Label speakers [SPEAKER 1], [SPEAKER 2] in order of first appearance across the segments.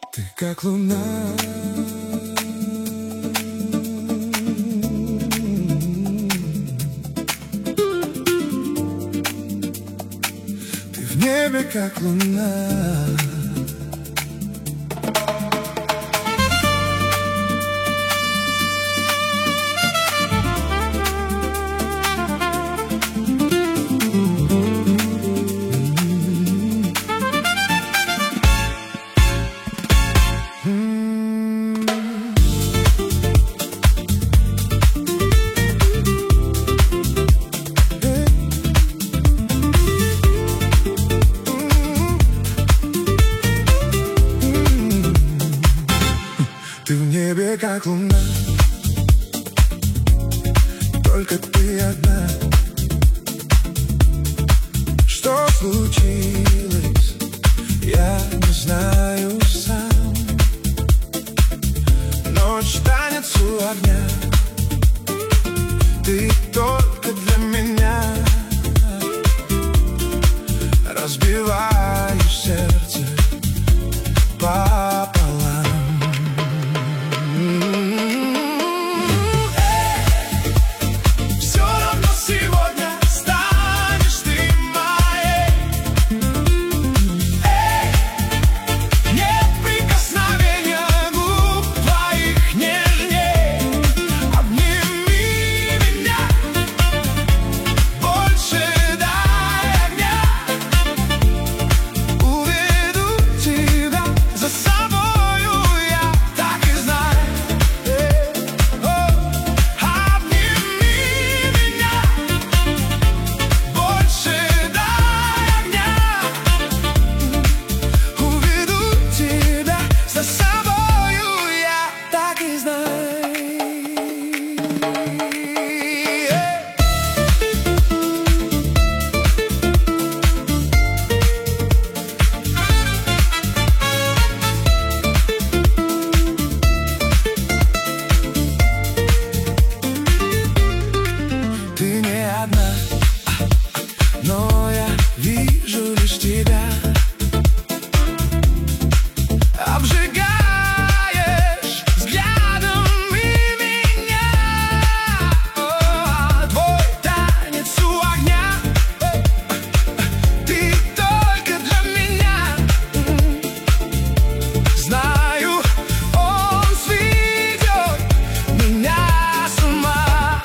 [SPEAKER 1] Ты как луна, ты в небе как луна. Ты в небе как луна, только ты одна. Что случилось, я не знаю сам. Ночь танец у огня, ты только для меня. Разбиваешь сердце пополам. Но я вижу лишь тебя. Обжигаешь взглядом и меня. Твой танец у огня, ты только для меня. Знаю, он сведет меня с ума.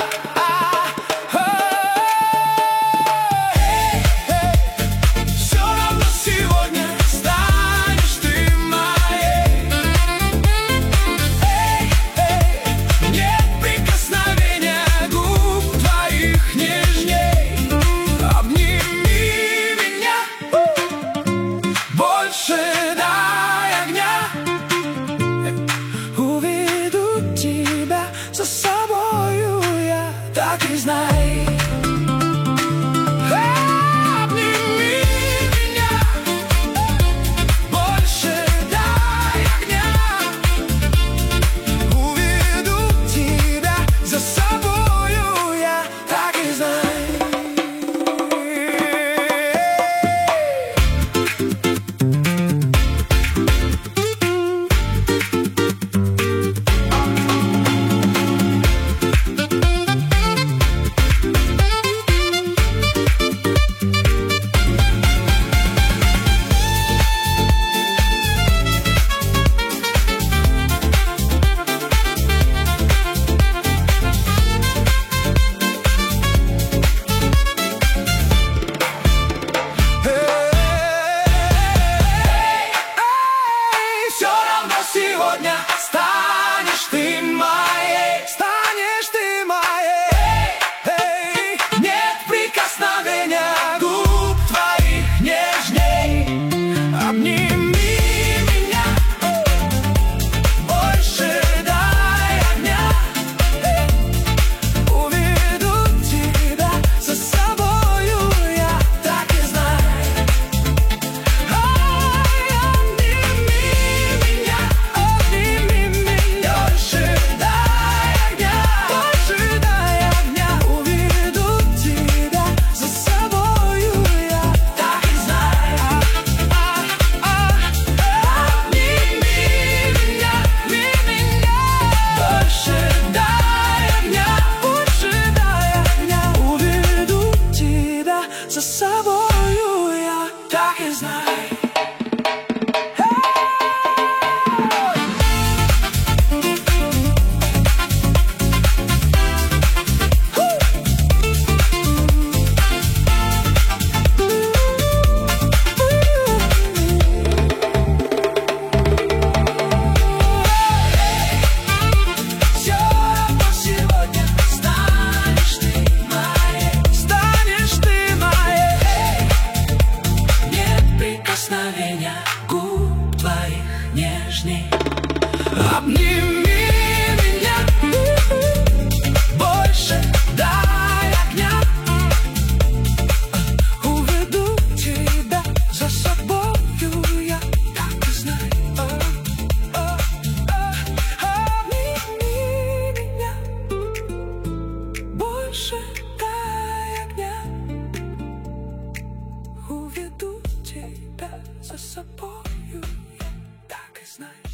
[SPEAKER 1] За собою я так и знай. Обними меня, больше дай огня. Уведу тебя за собою я так и знай. Сегодня станешь ты моей, станешь ты моей. Нет прикосновения губ твоих нежней. Обними меня, больше дай огня. Уведу тебя за собою я так и знаю. Обними меня. нежней. Обними меня больше, дай огня. Уведу тебя за собою, я так и знаю. Обними меня больше, дай огня. Уведу тебя за собою, я так и знаю.